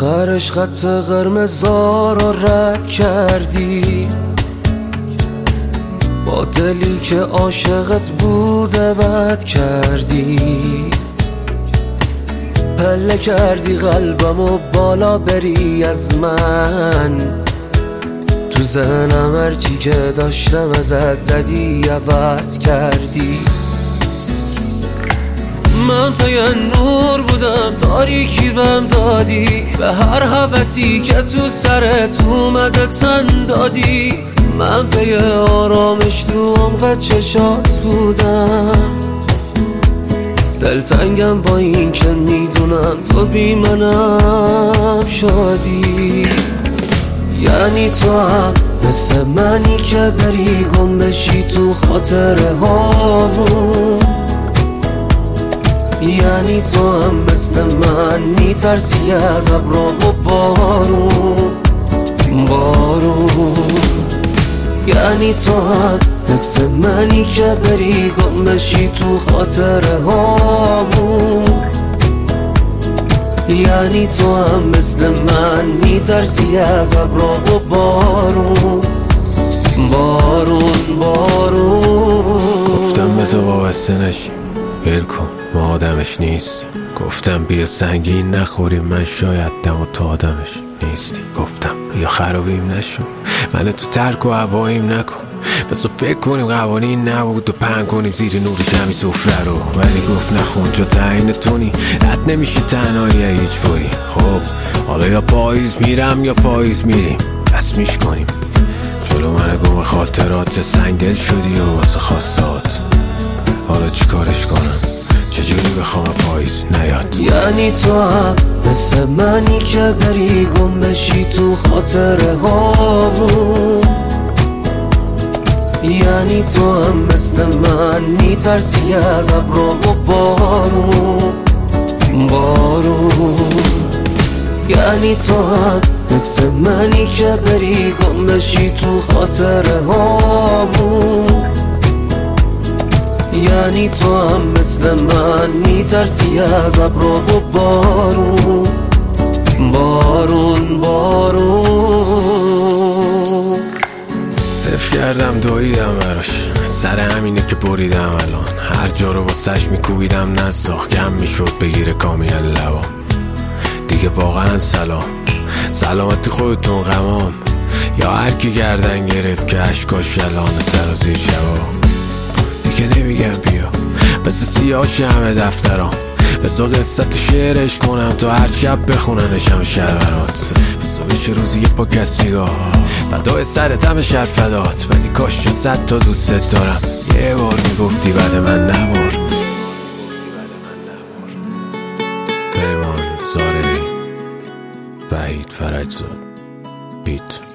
آخرش خط قرمزا رو رد کردی، با دلی که عاشقت بوده بد کردی. پله کردی قلبمو بالا بری از من، تو ذهنم هرچی که داشتم ازت زدی عوض کردی. من پی نور بودم تاریکی بهم دادی، به هر هوسی که تو سرت اومده تن دادی. من پی آرامش تو عمق چشات بودم، دلتنگم با این که میدونم تو بی منم شادی. یعنی تو هم مثل منی که بری گم بشی تو خاطره هامون، یعنی تو هم مثل من میترسی از ابر و بارون. یعنی تو هم مثل منی که بری گم بشی تو خاطره هامون، یعنی تو هم مثل من میترسی از ابر و بارون. گفتم بذار وابسته نشیم، ول کن ما آدمش نیست. گفتم بیا سنگین نخوریم، من شاید دم و تو آدمش نیستی. گفتم بیا خرابیم نشو، من تو ترک و هواییم نکن. بذار فکر کنیم قوانین نبود و پنگ کنیم زیر نور جمعی سفره رو. ولی گفت نخون جا تعیین تونی، رد نمیشی تنهایی هیچ باری. خب حالا یا پاییز میرم یا پاییز میریم، رسمیش کنیم. جلو من گم خاطرات سنگدل شدی و واسه خواستات. حالا چی کارش کنم، چجوری بخوام پاییز نیاد؟ یعنی تو هم مثل منی که بری گم بشی تو خاطره هامون، یعنی تو هم مثل من میترسی از ابر و بارون. یعنی تو هم مثل منی که بری گم بشی تو خاطره هامون، یعنی تو هم مثل من میترسی از ابر و بارون. صرف کردم دویدم براش، سر همینه که بریدم الان. هر جا رو واسش میکوبیدم نساخ، کم میشد بگیره کامیل لبا. دیگه واقعا سلامتی خودتون غمام، یا هر کی گردن گرفت که عشقاش یلان سر و زیر جواب. دیگه نمیگم بیا مثل سیاهش همه دفترام، بذار قصت شعرش کنم تو هر شب بخوننش همه شهرات. بذار بشه روزی یه پاکت سیگار فدای سرت همه شهر فدات. ولی کاش 100 تا دوست دارم، یه بار میگفتی بعد من نبار. پیمان زارعی، وحید فرجزاد، بیت.